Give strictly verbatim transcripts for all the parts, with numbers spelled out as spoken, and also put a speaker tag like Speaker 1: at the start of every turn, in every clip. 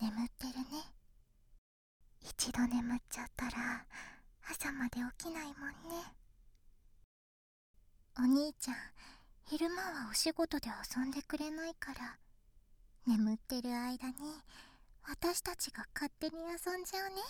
Speaker 1: 眠ってるね。一度眠っちゃったら朝まで起きないもんね。お兄ちゃん、昼間はお仕事で遊んでくれないから、眠ってる間に私たちが勝手に遊んじゃうね。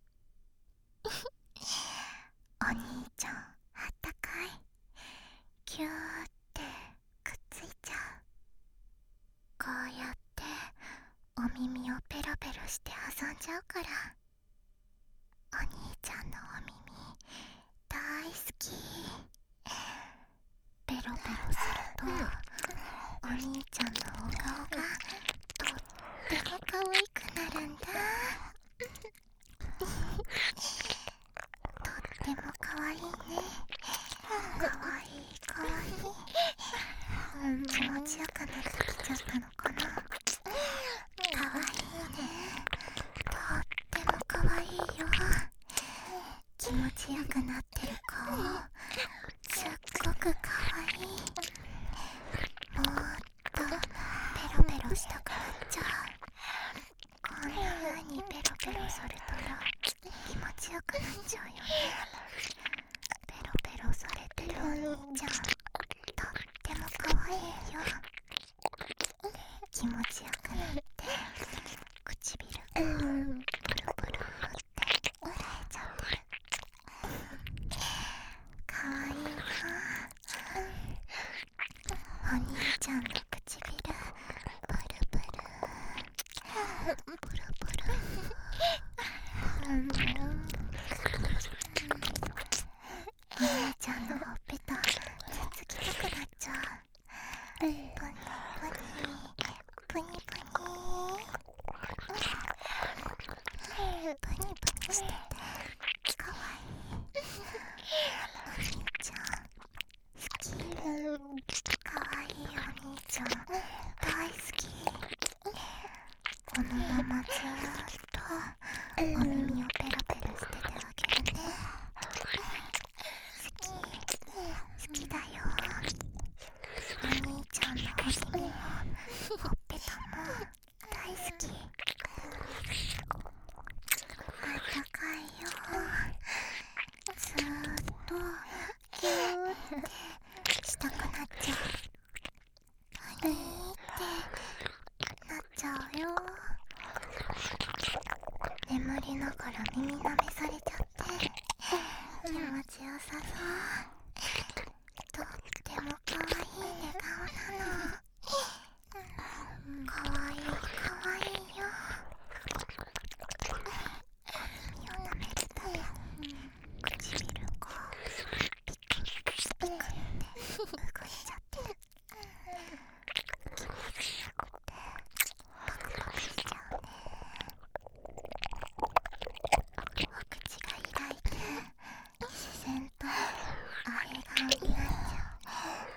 Speaker 1: お兄ちゃん、あったかい。キューってくっついちゃう。こうやってお耳をペロペロして遊んじゃうから、お兄ちゃんのお耳大好き。ペロペロするとお兄ちゃんのお顔がとっても可愛くなるんだ。とっても可愛いね。可愛い可愛い。気持ちよくなってきちゃったのかな。可愛いね。とっても可愛いよ。気持ちよくなってる顔すっごく可愛い。もっとペロペロしたくなっちゃう。こんな風にペロペロすると気持ちよくなっちゃうよね。ペロペロされてるお兄ちゃん、とっても可愛いよ。気持ちよくなって唇がプルプルって折れちゃってる。可愛いな。お兄ちゃんの唇プルプルプルプル。お兄ちゃんのほっぺたつつきたくなっちゃう。プニプニプニプニプニプニしててかわいい。お兄ちゃん好き。かわいいお兄ちゃん大好き。このままずーっとお耳をペロペロしててあげるね。好き好きだよ。お兄ちゃんのお耳もほっぺたも大好き。あったかいよ。ずーっとギューってしたくなっちゃう。ハニーってなっちゃうよ。眠りながら耳舐めされちゃって気持ちよさそう。とっても可愛い寝顔なの。可愛い可愛いよ。お耳を舐めると唇がピクピクって動いちゃってる。気持ちよくてパクパクしちゃうね。お口が開いて自然とあえ顔になっちゃうね。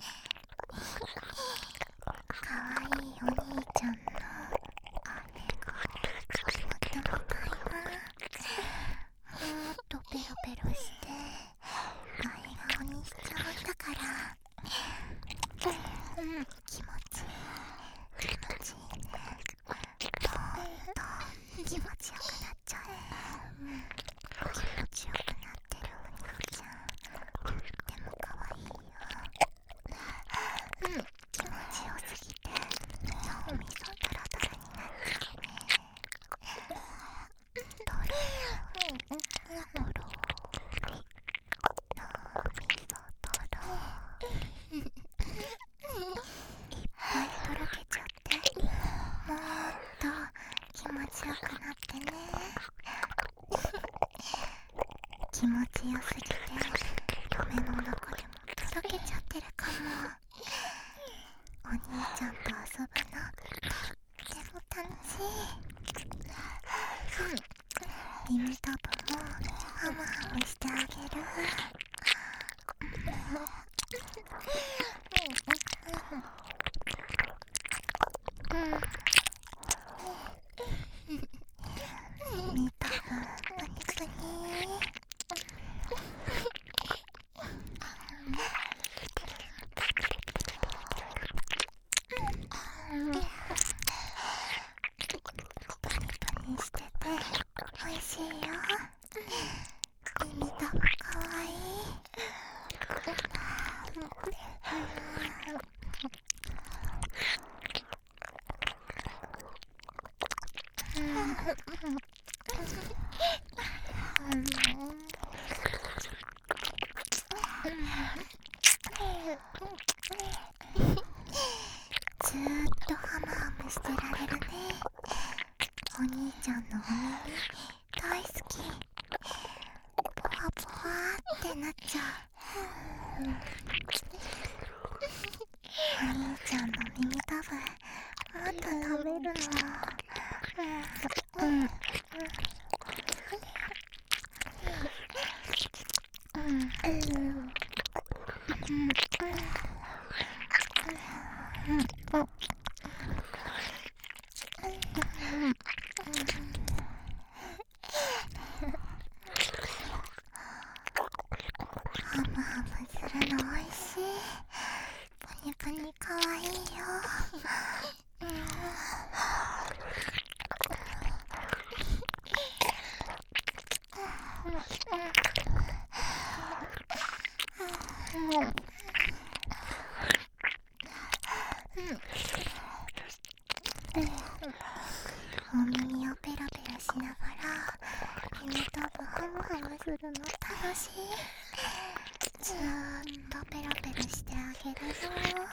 Speaker 1: かわいいお兄ちゃんのあえ顔とってもたいな。もっとペロペロしてあえ顔にしちゃうんだから。気持ちいい気持ちいいね。もっと気持ちよくなっちゃうね。気持ちよくなってるお兄ちゃんとってもかわいいよ。気持ちよすぎて脳みそドロドロになっちゃうね。ドローリドローリ脳みそドローリいっぱいとろけちゃってもっと気持ちよくなってね。気持ちよすぎて夢の中でもとろけちゃってるかも。お兄ちゃんと遊ぶのとっても楽しい。耳たぶもハムハムしてあげる。耳たぶプニプニ。プニおいしいよ。耳たぶかわいい。ずーっとハムハムしてられるね。お兄ちゃんのお耳大好き。ポワポワってなっちゃう。お兄ちゃんの耳たぶもっと食べるの。うんうんうんうんハムハムするのおいしい。プニプニかわいいよ。お耳をペロペロしながら耳たぶハムハムするの楽しい。ずーっとペロペロしてあげるよ。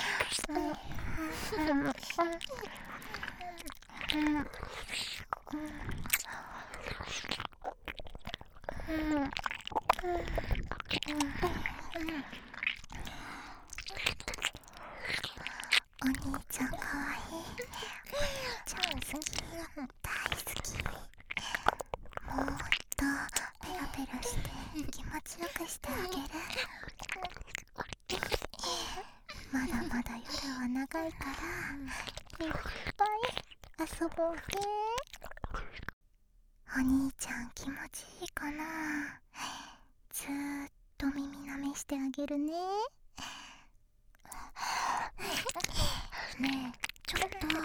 Speaker 1: お兄ちゃんかわいい。お兄ちゃん好き。大好き。もっとペロペロして気持ちよくしてあげる。まだまだ夜は長いからいっぱい遊ぼうね。お兄ちゃん気持ちいいかな。ずーっと耳舐めしてあげるね。ねえ、ちょっとこ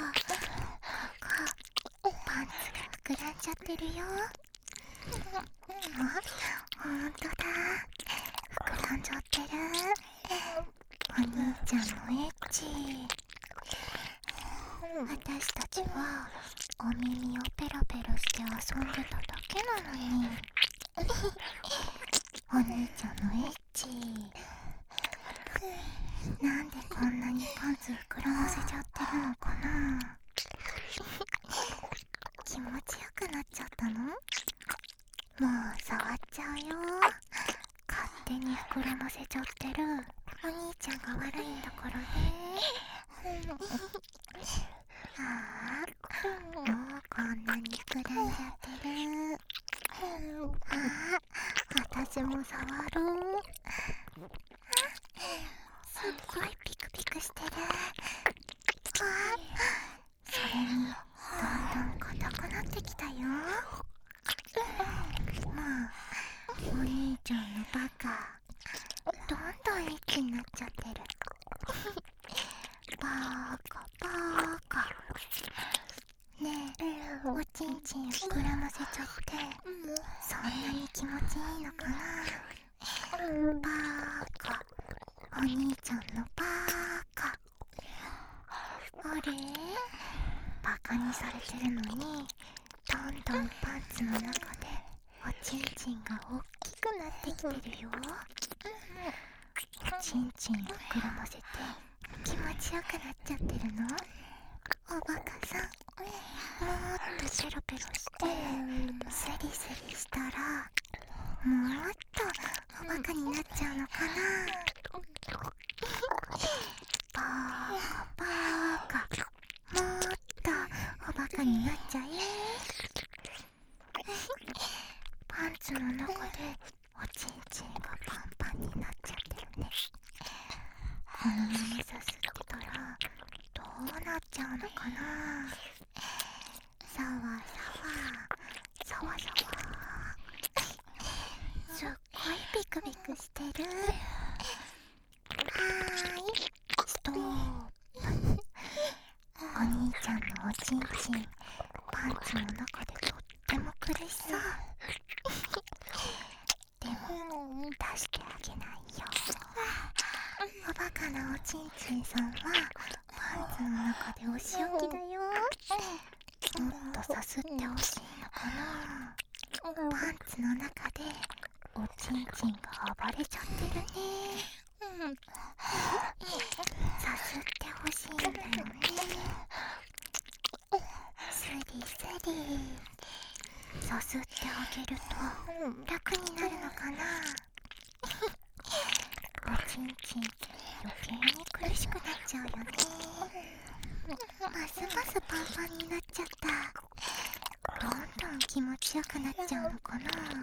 Speaker 1: こパンツが膨らんじゃってるよ。あ、ほんとだ、膨らんじゃってる。お兄ちゃんのエッチ。私たちはお耳をペロペロして遊んでただけなのに。お兄ちゃんのエッチ。なんでこんなにパンツ膨らませちゃってるのかな。気持ちよくなっちゃったの？もう触っちゃうよ。勝手に膨らませちゃってるお兄ちゃんが悪いんだからね。ああ、もうこんなに膨らんじゃってる。ああ、私も触る。すっごいピクピクしてる。あ、それにどんどん硬くなってきたよ。まあ、お兄ちゃんのバカ、どんどんエッチになっちゃってる。バーカバーカ。ねえ、おちんちん膨らませちゃってそんなに気持ちいいのかな。バーカ、お兄ちゃんのバーカ。あれ、バカにされてるのにどんどんパンツの中でおちんちんが大きくなってきてるよ。おちんちん膨らませて気持ちよくなっちゃってるの。おバカさん、もっとペロペロしてスリスリしたらもっとおバカになっちゃうのかな。バーカバーカ、もっとおバカになっちゃえ。パンツの中でおちんちんがパンパンになっちゃってるね。このままさすってたらどうなっちゃうのかな。さわさわさわさわ、すっごいピクピクしてる。はーい、ストープ。お兄ちゃんのおちんちんパンツの中でとっても苦しそう。でも出してあげないよ。おバカなおちんちんさんはパンツの中でお仕置きだよ。もっとさすってほしいのかな。パンツの中でおちんちんが暴れちゃってるね。さすってほしいんだよね。スリスリさすってあげると楽になるのかな。おちんちん余計に苦しくなっちゃうよね。ますますパンパンになっちゃった。どんどん気持ちよくなっちゃうのかな。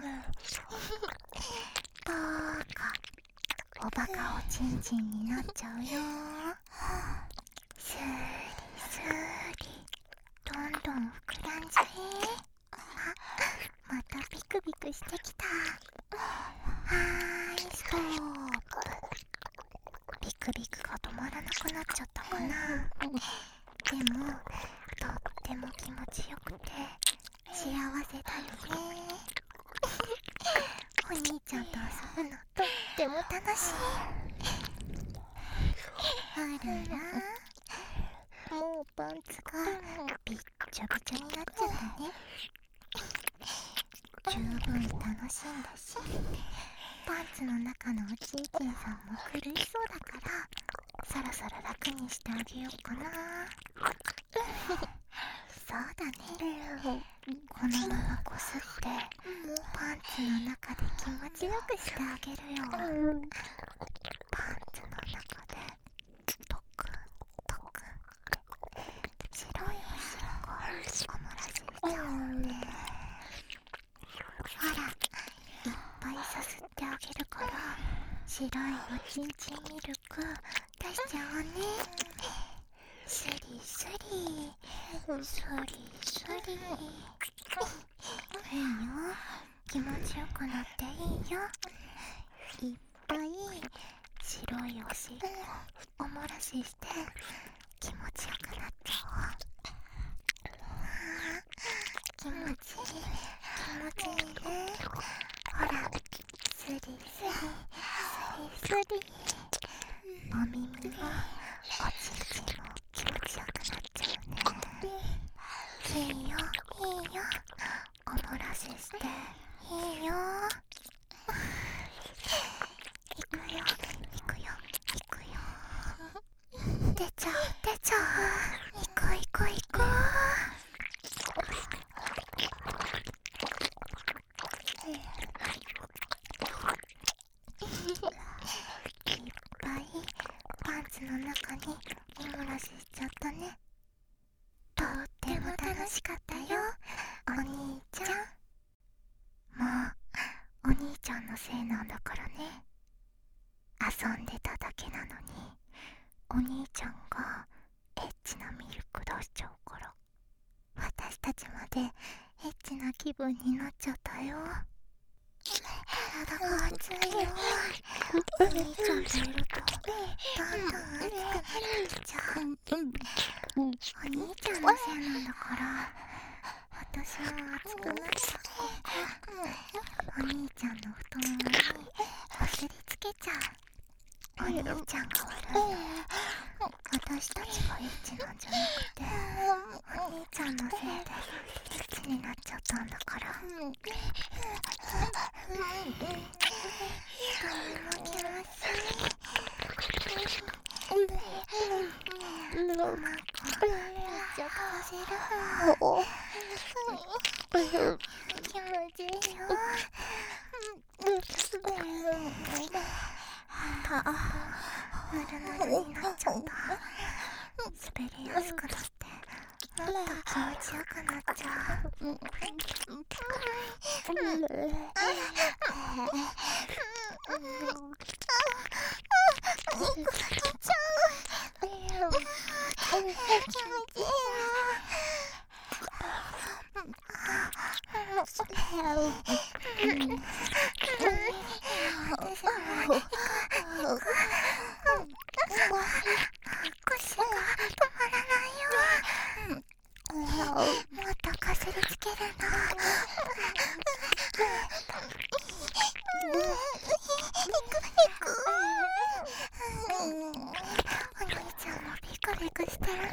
Speaker 1: バーカおバカおちんちんになっちゃうよ。スーリスーリどんどん膨らんじゃえ。あ、またビクビクしてきた。はーい、ストップ。ビクビクが止まらなくなっちゃったかな。でもとっても気持ちよくて幸せだよね。お兄ちゃんと遊ぶのとっても楽しい。あららもうパンツがびっちょびちょになっちゃったね。十分楽しんだし、パンツの中のおちんちんさんも苦しそうだからそろそろ楽にしてあげようかな。そうだね。このままこすってパンツの中で気持ちよくしてあげるよ。パンツの中でトクトク白いお汁がおもらししちゃうね。ほらいっぱいさすってあげるから白いおちんちんミルク出しちゃおうね。スリスリスリスリいいよ。気持ちよくなっていいよ。いっぱい白いお尻をおもらしして気持ちよくなっちゃおう。気持ちいい気持ちいいね。ほらスリスリスリスリお耳もおちんちんも気持ちよくなっちゃうね。いいよいいよおもらししていいよ。いくよいくよいくよ。出ちゃう出ちゃう。いくいくいく。いっぱいパンツの中におもらししちゃったね。とっても楽しかったよお兄ちゃん。もうお兄ちゃんのせいなんだからね。遊んでただけなのにお兄ちゃんがエッチなミルク出しちゃうから私たちまでエッチな気分になっちゃったよ。体が熱いよ。お兄ちゃんといるとどんどん熱くなってきちゃう。お兄ちゃんのせいなんだから私も熱くなっちゃう。お兄ちゃんの太ももにこすりつけちゃう。お兄ちゃんが悪いよ。私たちがエッチなんじゃなくてお兄ちゃんのせいでエッチになっちゃったんだから。とても気持ちいい。ママめっちゃかせる。気持ちいいよ。パーぬるぬるになっちゃった。滑りやすくなってもっと気持ちよくなっちゃう。腰が止まらないよ。もっとかすりつけるの。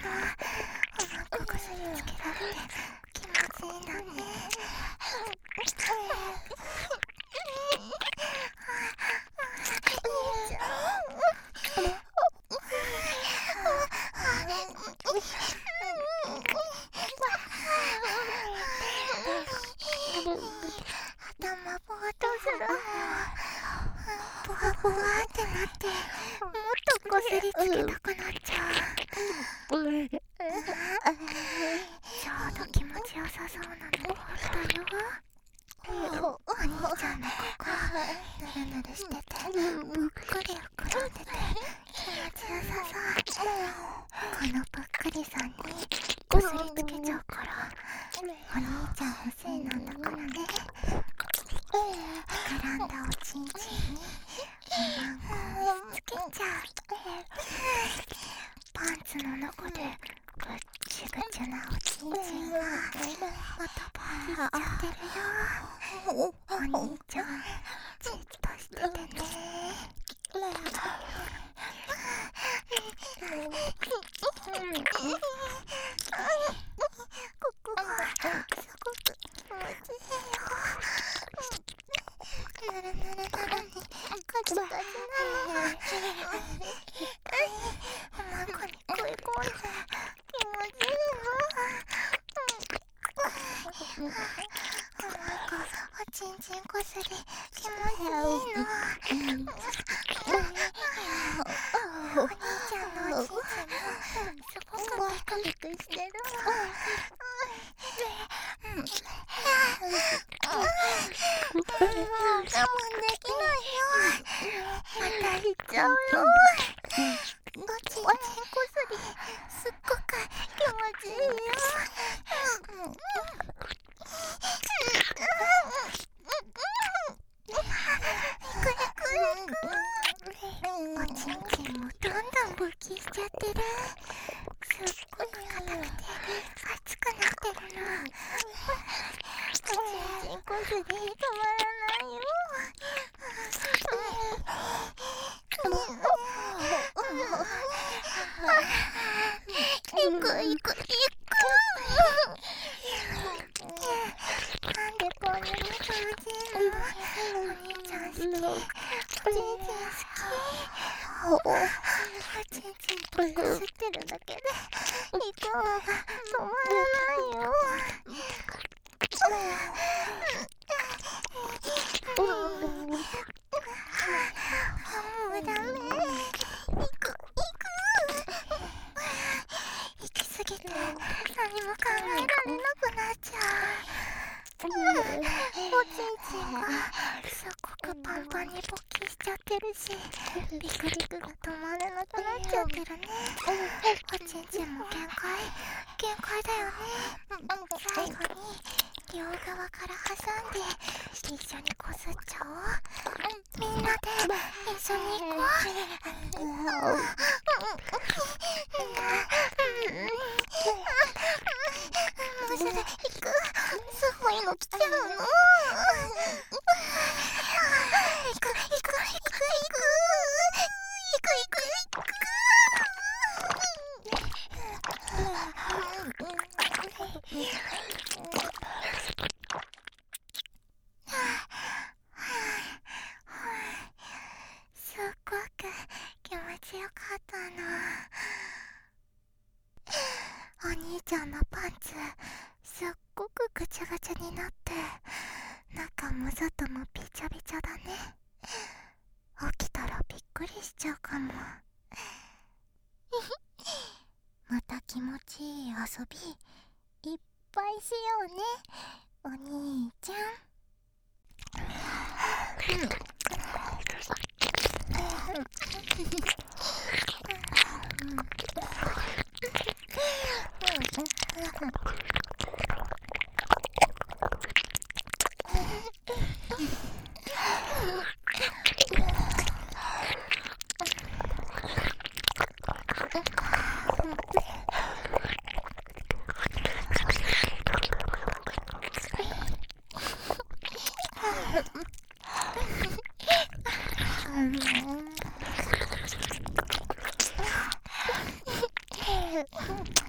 Speaker 1: おまんここすりつけられて気持ちいいんだね。いいじゃん。頭ぼーっとする。ぼわぼわってなってもっとこすりつけたくなっちゃう。ちょうど気持ちよさそうなのがあったよ。お兄ちゃんのここぬるぬるしててぷっくり膨らんでて気持ちよさそう。このぷっくりさんにこすりつけちゃうからお兄ちゃんのせいなんだからね。膨らんだおちんちんにおまんこをつけちゃう。パンツの中でぐっちぐちなおちんちんがまたパンにしちゃってるよ。お兄ちゃんじっとしててね。ここがすごく気持ちいいよ。ぬるぬるなのにカチカチなの。おまんこに食い込んで気持ちいいの。おまんこおちんちんこすり気持ちいいの。お兄ちゃんのおちんちんもすごくピクピクしてるわ。もう我慢できないよ。また行っちゃうよ。おちんちんこすりすっごく気持ちいいよ。いくいくいく。おちんちんもどんどん勃起しちゃってる。すっごく硬くて熱くなってるの。おちんちんこすり止まらないよ。いくいくいく。なんでこんなに気持ちいいの？お兄ちゃん好き。おちんちん好き。おちんちんとこすってるだけで息が止まらないよ。もうダメ。行く行く。行き過ぎて何も考えられなくなっちゃう。おちんちんがすっごくパンパンに勃起しちゃってるしビクビクが止まらなくなっちゃってるね。おちんちんも限界限界だよね。最後に両側から挟んで一緒にこすっちゃおう。みんなで一緒に行こう。もうすぐ行く。すごいの来ちゃうの。行く行く行く行く行く行く行く。すっごく気持ちよかったの。お兄ちゃんのパンツすっごくぐちゃぐちゃになって中も外もびちゃびちゃだね。起きたらびっくりしちゃうかも。また気持ちいい遊びいっぱいしようねお兄ちゃん。うん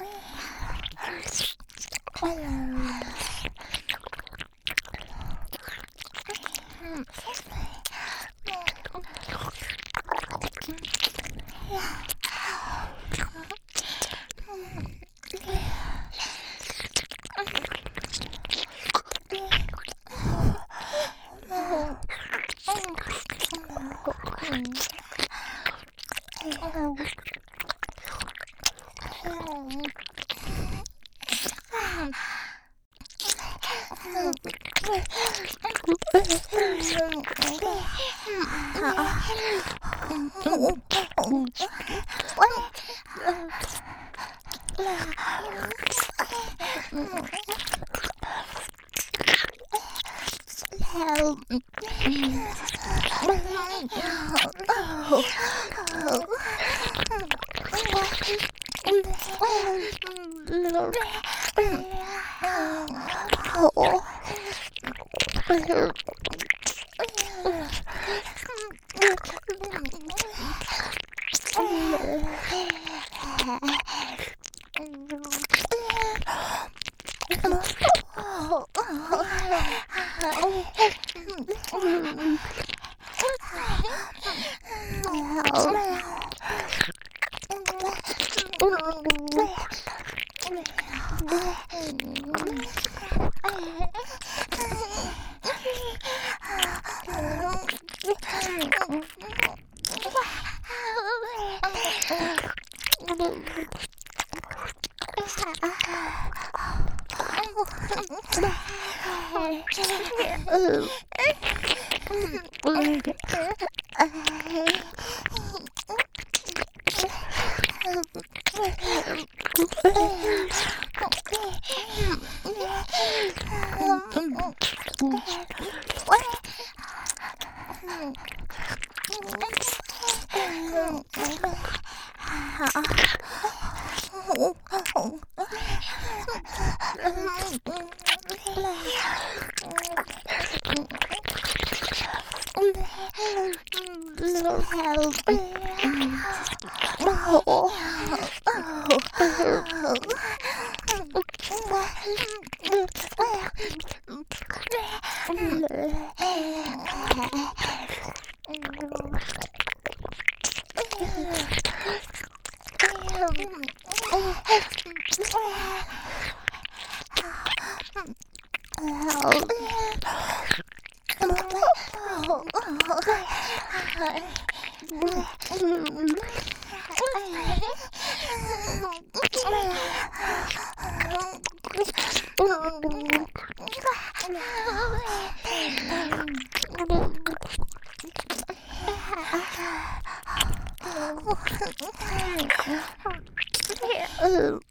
Speaker 1: Oh.